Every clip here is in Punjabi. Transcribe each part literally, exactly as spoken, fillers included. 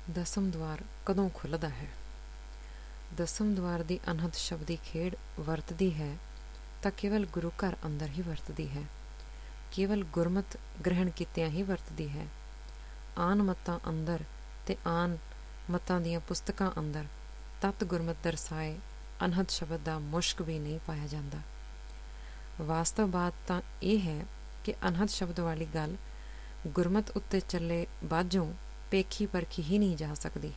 ਦਸਮ ਦੁਆਰ ਕਦੋਂ ਖੁੱਲ੍ਹਦਾ ਹੈ? ਦਸਮ ਦੁਆਰ ਦੀ ਅਨਹਦ ਸ਼ਬਦੀ ਖੇਡ ਵਰਤਦੀ ਹੈ ਤਾਂ ਕੇਵਲ ਗੁਰੂ ਘਰ ਅੰਦਰ ਹੀ ਵਰਤਦੀ ਹੈ, ਕੇਵਲ ਗੁਰਮਤ ਗ੍ਰਹਿਣ ਕੀਤਿਆਂ ਹੀ ਵਰਤਦੀ ਹੈ। ਆਨ ਮਤਾਂ ਅੰਦਰ ਤੇ ਆਨ ਮਤਾਂ ਦੀਆਂ ਪੁਸਤਕਾਂ ਅੰਦਰ ਤਤ ਗੁਰਮਤ ਦਰਸਾਏ ਅਨਹਦ ਸ਼ਬਦ ਦਾ ਮੁਸ਼ਕ ਵੀ ਨਹੀਂ ਪਾਇਆ ਜਾਂਦਾ। ਵਾਸਤਵ ਬਾਤ ਤਾਂ ਇਹ ਹੈ ਕਿ ਅਨਹਦ ਸ਼ਬਦ ਵਾਲੀ ਗੱਲ ਗੁਰਮਤ ਉੱਤੇ ਚੱਲੇ ਬਾਝੋਂ ਪੇਖੀ ਪਰਖੀ ਹੀ ਨਹੀਂ ਜਾ ਸਕਦੀ।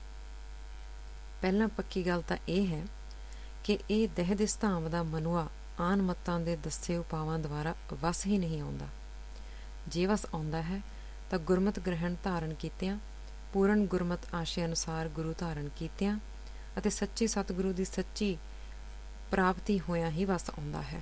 ਪਹਿਲਾਂ ਪੱਕੀ ਗੱਲ ਤਾਂ ਇਹ ਹੈ ਕਿ ਇਹ ਦਹਿਦਿਸ ਧਾਮ ਦਾ ਮਨੁਆ ਆਨ ਮਤਾਂ ਦੇ ਦੱਸੇ ਉਪਾਵਾਂ ਦੁਆਰਾ ਵਸ ਹੀ ਨਹੀਂ ਆਉਂਦਾ। ਜੇ ਵਸ ਆਉਂਦਾ ਹੈ ਤਾਂ ਗੁਰਮਤ ਗ੍ਰਹਿਣ ਧਾਰਨ ਕੀਤਿਆਂ, ਪੂਰਨ ਗੁਰਮਤ ਆਸ਼ੇ ਅਨੁਸਾਰ ਗੁਰੂ ਧਾਰਨ ਕੀਤਿਆਂ ਅਤੇ ਸੱਚੇ ਸਤਿਗੁਰੂ ਦੀ ਸੱਚੀ ਪ੍ਰਾਪਤੀ ਹੋਇਆਂ ਹੀ ਵਸ ਆਉਂਦਾ ਹੈ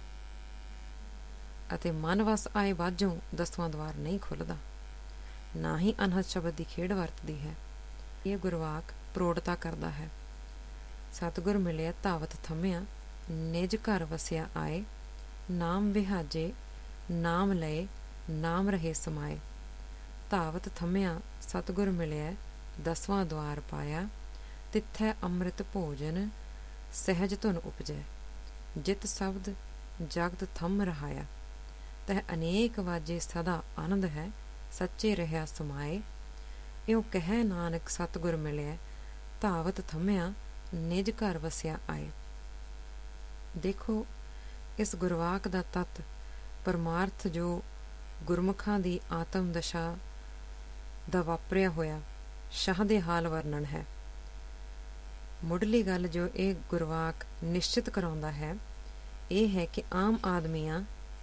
ਅਤੇ ਮਨ ਵਸ ਆਏ ਬਾਝੋਂ ਦਸਵਾਂ ਦੁਆਰ ਨਹੀਂ ਖੁੱਲ੍ਹਦਾ, ਨਾ ਹੀ ਅਨਹਦ ਸ਼ਬਦ ਦੀ ਖੇਡ ਵਰਤਦੀ ਹੈ। ਇਹ ਗੁਰਵਾਕ ਪ੍ਰੋੜਤਾ ਕਰਦਾ ਹੈ। ਸਤਿਗੁਰ ਮਿਲਿਆ ਧਾਵਤ ਥੰਮਿਆ, ਨਿਜ ਘਰ ਵਸਿਆ ਆਏ, ਨਾਮ ਵਿਹਾਜੇ ਨਾਮ ਲਏ, ਨਾਮ ਰਹੇ ਸਮਾਏ। ਧਾਵਤ ਥੰਮਿਆ ਸਤਿਗੁਰ ਮਿਲਿਆ, ਦਸਵਾਂ ਦੁਆਰ ਪਾਇਆ, ਤਿੱਥੈ ਅੰਮ੍ਰਿਤ ਭੋਜਨ ਸਹਿਜ ਧੁਨ ਉਪਜੈ। ਜਿਤ ਸ਼ਬਦ ਜਗਤ ਥੰਮ ਰਹਾਇਆ, ਤਹ ਅਨੇਕ ਵਾਜੇ ਸਦਾ ਆਨੰਦ ਹੈ, ਸੱਚੇ ਰਹਿਆ ਸਮਾਏ। ਇਉ ਕਹਿ ਨਾਨਕ ਸਤਿਗੁਰ ਮਿਲਿਆ, ਧਾਵਤ ਥੰਮਿਆ, ਨਿਜ ਘਰ ਵਸਿਆ ਆਏ। ਦੇਖੋ, ਇਸ ਗੁਰਵਾਕ ਦਾ ਤੱਤ ਪਰਮਾਰਥ ਜੋ ਗੁਰਮੁਖਾਂ ਦੀ ਆਤਮ ਦਸ਼ਾ ਦਾ ਵਾਪਰਿਆ ਹੋਇਆ ਸ਼ਾਹ ਦੇ ਹਾਲ ਵਰਣਨ ਹੈ। ਮੁੱਢਲੀ ਗੱਲ ਜੋ ਇਹ ਗੁਰਵਾਕ ਨਿਸ਼ਚਿਤ ਕਰਾਉਂਦਾ ਹੈ ਇਹ ਹੈ ਕਿ ਆਮ ਆਦਮੀਆਂ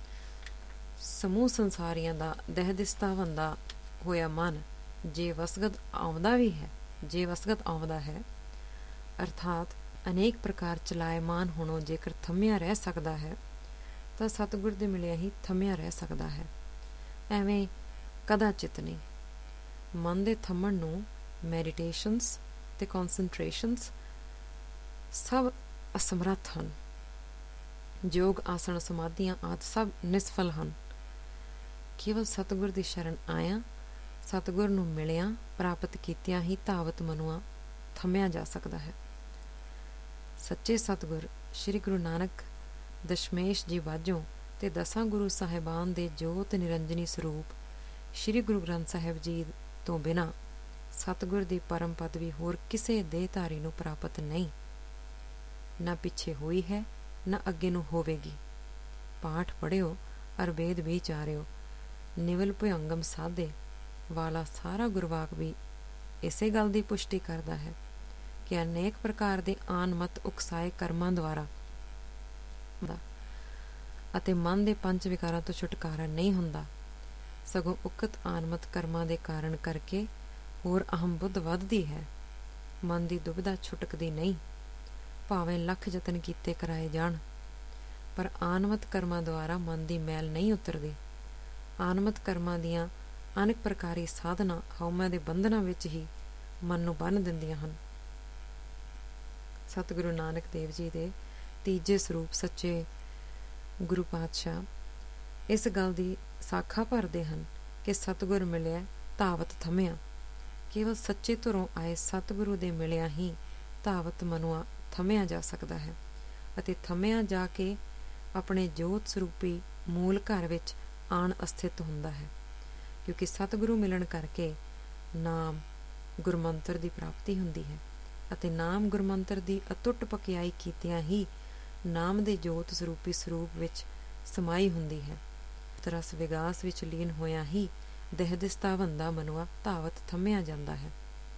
ਸਮੂਹ ਸੰਸਾਰੀਆਂ ਦਾ ਦਹਿਦਿਸਤਾ ਵੰਦਾ ਹੋਇਆ ਮਨ ਜੇ ਵਸਗਤ ਆਉਂਦਾ ਵੀ ਹੈ ਜੇ ਵਸਗਤ ਆਉਂਦਾ ਹੈ ਅਰਥਾਤ ਅਨੇਕ ਪ੍ਰਕਾਰ ਚਲਾਇਮਾਨ ਹੋਣੋਂ ਜੇਕਰ ਥੰਮਿਆ ਰਹਿ ਸਕਦਾ ਹੈ ਤਾਂ ਸਤਿਗੁਰ ਦੇ ਮਿਲਿਆ ਹੀ ਥੰਮਿਆ ਰਹਿ ਸਕਦਾ ਹੈ। ਐਵੇਂ ਕਦਾਚਿਤ ਨਹੀਂ। ਮਨ ਦੇ ਥੰਮਣ ਨੂੰ ਮੈਡੀਟੇਸ਼ਨਸ ਤੇ ਕੌਨਸਨਟ੍ਰੇਸ਼ਨਸ ਸਭ ਅਸਮਰੱਥ ਹਨ। ਯੋਗ ਆਸਣ ਸਮਾਧੀਆਂ ਆਦਿ ਸਭ ਨਿਸਫਲ ਹਨ। ਕੇਵਲ ਸਤਿਗੁਰ ਦੀ ਸ਼ਰਨ ਆਇਆਂ, ਸਤਿਗੁਰ ਨੂੰ ਮਿਲਿਆਂ ਪ੍ਰਾਪਤ ਕੀਤਿਆਂ ਹੀ ਧਾਵਤ ਮਨੁਆ ਥੰਮਿਆ ਜਾ ਸਕਦਾ ਹੈ। ਸੱਚੇ ਸਤਿਗੁਰ ਸ਼੍ਰੀ ਗੁਰੂ ਨਾਨਕ ਦਸ਼ਮੇਸ਼ ਜੀ ਬਾਝੋਂ ਤੇ ਦਸਾਂ ਗੁਰੂ ਸਾਹਿਬਾਨ ਦੇ ਜੋਤ ਨਿਰੰਜਨੀ ਸਰੂਪ ਸ਼੍ਰੀ ਗੁਰੂ ਗ੍ਰੰਥ ਸਾਹਿਬ ਜੀ ਤੋਂ ਬਿਨਾਂ ਸਤਿਗੁਰ ਦੀ ਪਰਮ ਪਦਵੀ ਹੋਰ ਕਿਸੇ ਦੇਹਧਾਰੀ ਨੂੰ ਪ੍ਰਾਪਤ ਨਹੀਂ। ਨਾ ਪਿੱਛੇ ਹੋਈ ਹੈ, ਨਾ ਅੱਗੇ ਨੂੰ ਹੋਵੇਗੀ। ਪਾਠ ਪੜ੍ਹਿਓ ਅਰ ਵੇਦ ਵਿਚਾਰਿਓ, ਨਿਵਲ ਭੁਯੰਗਮ ਸਾਧੇ ਵਾਲਾ ਸਾਰਾ ਗੁਰਵਾਕ ਵੀ ਇਸੇ ਗੱਲ ਦੀ ਪੁਸ਼ਟੀ ਕਰਦਾ ਹੈ ਕਿ ਅਨੇਕ ਪ੍ਰਕਾਰ ਦੇ ਆਨ ਮਤ ਉਕਸਾਏ ਕਰਮਾਂ ਦੁਆਰਾ ਅਤੇ ਮਨ ਦੇ ਪੰਜ ਵਿਕਾਰਾਂ ਤੋਂ ਛੁਟਕਾਰਾ ਨਹੀਂ ਹੁੰਦਾ, ਸਗੋਂ ਉਕਤ ਆਨਮਤ ਕਰਮਾਂ ਦੇ ਕਾਰਨ ਕਰਕੇ ਹੋਰ ਅਹਮ ਬੁੱਧ ਵੱਧਦੀ ਹੈ। ਮਨ ਦੀ ਦੁਬਿਧਾ ਛੁਟਕਦੀ ਨਹੀਂ, ਭਾਵੇਂ ਲੱਖ ਯਤਨ ਕੀਤੇ ਕਰਾਏ ਜਾਣ, ਪਰ ਆਨਮਤ ਕਰਮਾਂ ਦੁਆਰਾ ਮਨ ਦੀ ਮੈਲ ਨਹੀਂ ਉਤਰਦੀ। ਆਨਮਤ ਕਰਮਾਂ ਦੀਆਂ ਅਨੇਕ ਪ੍ਰਕਾਰੀ ਸਾਧਨਾ ਹਉਮੈ ਦੇ ਬੰਧਨਾਂ ਵਿੱਚ ਹੀ ਮਨ ਨੂੰ ਬੰਨ੍ਹ ਦਿੰਦੀਆਂ ਹਨ। ਸਤਿਗੁਰੂ ਨਾਨਕ ਦੇਵ ਜੀ ਦੇ ਤੀਜੇ ਸਰੂਪ ਸੱਚੇ ਗੁਰੂ ਪਾਤਸ਼ਾਹ ਇਸ ਗੱਲ ਦੀ ਸਾਖਾ ਭਰਦੇ ਹਨ ਕਿ ਸਤਿਗੁਰ ਮਿਲਿਆ ਧਾਵਤ ਥੰਮਿਆ। ਕੇਵਲ ਸੱਚੇ ਧੁਰੋਂ ਆਏ ਸਤਿਗੁਰੂ ਦੇ ਮਿਲਿਆ ਹੀ ਧਾਵਤ ਮਨੁਆ ਥੰਮਿਆ ਜਾ ਸਕਦਾ ਹੈ ਅਤੇ ਥੰਮਿਆ ਜਾ ਕੇ ਆਪਣੇ ਜੋਤ ਸਰੂਪੀ ਮੂਲ ਘਰ ਵਿੱਚ ਆਣ ਅਸਥਿਤ ਹੁੰਦਾ ਹੈ, ਕਿਉਂਕਿ ਸਤਿਗੁਰੂ ਮਿਲਣ ਕਰਕੇ ਨਾਮ ਗੁਰਮੰਤਰ ਦੀ ਪ੍ਰਾਪਤੀ ਹੁੰਦੀ ਹੈ ਅਤੇ ਨਾਮ ਗੁਰਮੰਤਰ ਦੀ ਅਤੁੱਟ ਪਕਿਆਈ ਕੀਤਿਆਂ ਹੀ ਨਾਮ ਦੇ ਜੋਤ ਸਰੂਪੀ ਸਰੂਪ ਵਿੱਚ ਸਮਾਈ ਹੁੰਦੀ ਹੈ। ਰਸ ਵਿਗਾਸ ਵਿੱਚ ਲੀਨ ਹੋਇਆਂ ਹੀ ਦਹਿਦਿਸਤਾ ਵੰਦਾ ਮਨੁਆ ਧਾਵਤ ਥੰਮਿਆ ਜਾਂਦਾ ਹੈ।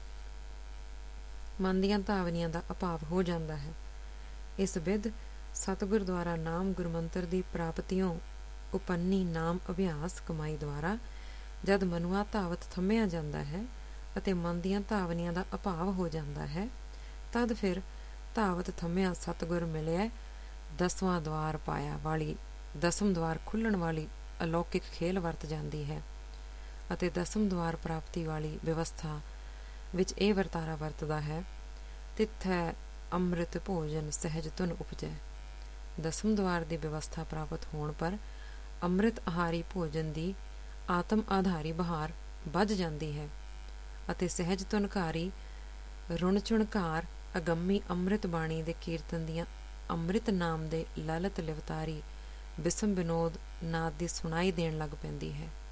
ਮਨ ਦੀਆਂ ਧਾਵਨੀਆਂ ਦਾ ਅਭਾਵ ਹੋ ਜਾਂਦਾ ਹੈ। ਇਸ ਵਿਧ ਸਤਿਗੁਰ ਦੁਆਰਾ ਨਾਮ ਗੁਰਮੰਤਰ ਦੀ ਪ੍ਰਾਪਤੀਓਂ ਉਪੰਨੀ ਨਾਮ ਅਭਿਆਸ ਕਮਾਈ ਦੁਆਰਾ ਜਦ ਮਨੁਆ ਧਾਵਤ ਥੰਮਿਆ ਜਾਂਦਾ ਹੈ ਅਤੇ ਮਨ ਦੀਆਂ ਧਾਵਨੀਆਂ ਦਾ ਅਭਾਵ ਹੋ ਜਾਂਦਾ ਹੈ, ਤਦ ਫਿਰ ਧਾਵਤ ਥੰਮਿਆ ਸਤਿਗੁਰ ਮਿਲਿਆ ਦਸਵਾਂ ਦੁਆਰ ਪਾਇਆ ਵਾਲੀ ਦਸਮ ਦੁਆਰ ਖੁੱਲ੍ਹਣ ਵਾਲੀ ਅਲੌਕਿਕ ਖੇਲ ਵਰਤ ਜਾਂਦੀ ਹੈ ਅਤੇ ਦਸਮ ਦੁਆਰ ਪ੍ਰਾਪਤੀ ਵਾਲੀ ਵਿਵਸਥਾ ਵਿੱਚ ਇਹ ਵਰਤਾਰਾ ਵਰਤਦਾ ਹੈ, ਤਿੱਥੈ ਅੰਮ੍ਰਿਤ ਭੋਜਨ ਸਹਿਜ ਧੁਨ ਉਪਜੈ। ਦਸਮ ਦੁਆਰ ਦੀ ਵਿਵਸਥਾ ਪ੍ਰਾਪਤ ਹੋਣ ਪਰ ਅੰਮ੍ਰਿਤ ਆਹਾਰੀ ਭੋਜਨ ਦੀ ਆਤਮ ਆਧਾਰੀ ਬਹਾਰ ਵੱਧ ਜਾਂਦੀ ਹੈ ਅਤੇ ਸਹਿਜ ਧੁਨਕਾਰੀ ਰੁਣ-ਝੁਣਕਾਰ ਅਗੰਮੀ ਅੰਮ੍ਰਿਤ ਬਾਣੀ ਦੇ ਕੀਰਤਨ ਦੀਆਂ ਅੰਮ੍ਰਿਤ ਨਾਮ ਦੇ ਲਲਿਤ ਲਿਵਤਾਰੀ ਬਿਸਮ ਵਿਨੋਦ ਨਾਦ ਦੀ ਸੁਣਾਈ ਦੇਣ ਲੱਗ ਪੈਂਦੀ ਹੈ।